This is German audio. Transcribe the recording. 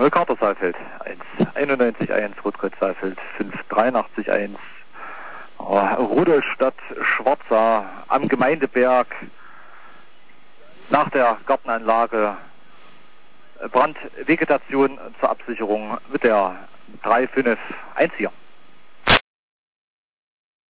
Kater Saalfeld 1,91,1, Rotkreuz Saalfeld 5,83,1, Rudolstadt Schwarza am Gemeindeberg nach der Gartenanlage Brandvegetation zur Absicherung mit der 351 hier.